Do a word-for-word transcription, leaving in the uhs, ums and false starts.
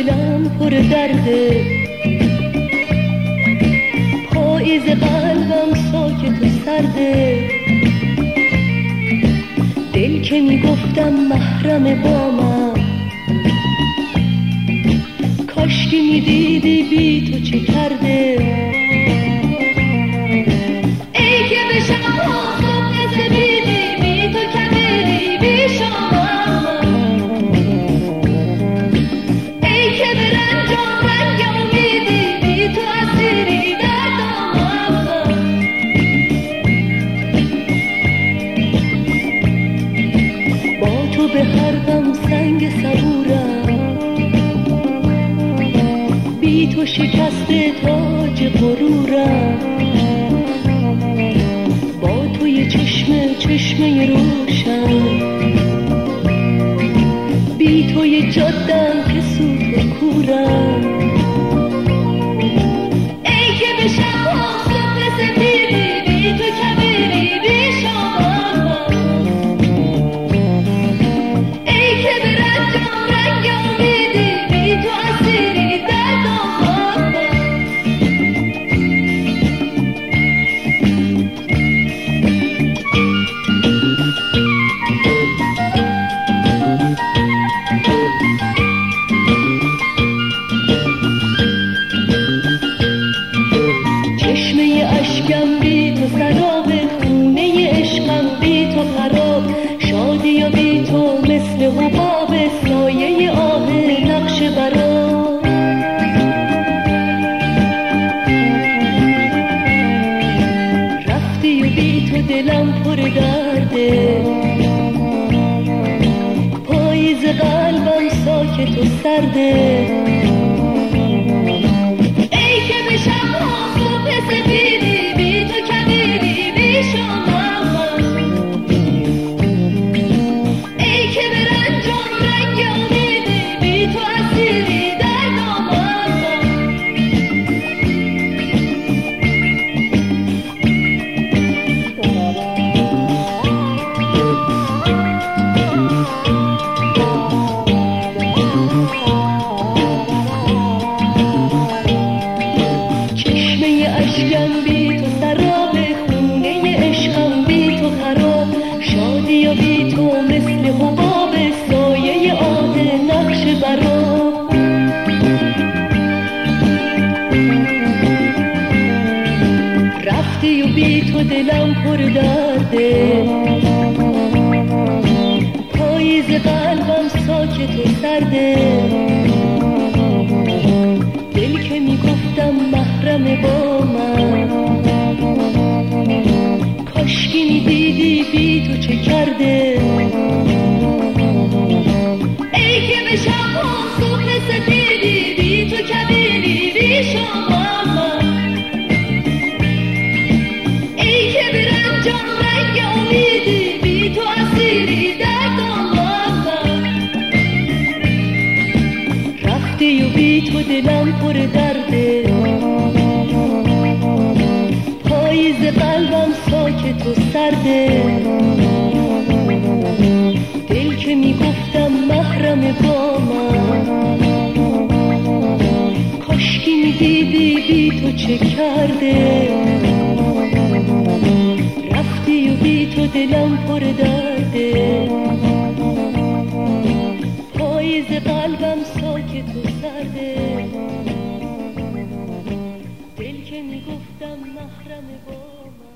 دلم پر درده، پاییز قلبم ساکت و سرده. دل که میگفتم محرم با من، کاشکی میدیدی بی تو چه کرده. ای که بشم آفتاب سپیدی، بی تو کبیری بی شما. ای که به رنجام رنگ امیدی، بی تو اسیری در دامم. با تو به هر غم سنگ صبورم، بی تو شکست تاج غرورم. با تو یه چشمه چشمه روشن، بی تو یه جادم که سوت و کورم. ای که بشم آفتاب سپیدی، بی تو کبیری بی شما. ای که به رنجام رنگ امیدی، بی تو اسیری در دامم. چشمه اشکم بی تو سراب، خونه عشقم بی تو خراب. شادی و بی تو مثل حباب، سایه آه نقش برا. رفتی و بی تو دلم پر درده، پاییز قلبم ساکت و سرده. ای که بشم آفتاب سپیدی، بی تو کبیری بی شما. ای که به رنجام رنگ امیدی، بی تو اسیری در دامم. چشمه اشکم بی تو سراب، خونه عشقم بی تو خراب. شادی و بی تو مثل حباب، سایه آه نقش برا. رفتی و بی تو دلم پر درده، پاییز قلبم ساکت و سرده. دل که میگفتم محرم با من، کاشکی میدیدی بی تو چه کرده. ای که بشم آفتاب سپیدی، بی تو کبیری بی شما. ای که به رنجام رنگ امیدی، بی تو اسیری در دامم. رفتی و بی تو دلم پر درده، پاییز قلبم ساکت و سرده. دل که میگفتم محرم با من، کاشکی میدیدی بی تو چه کرده. رفتی و بی تو دلم پر درده، پاییز قلبم ساکت و سرده. دل که میگفتم محرم با من.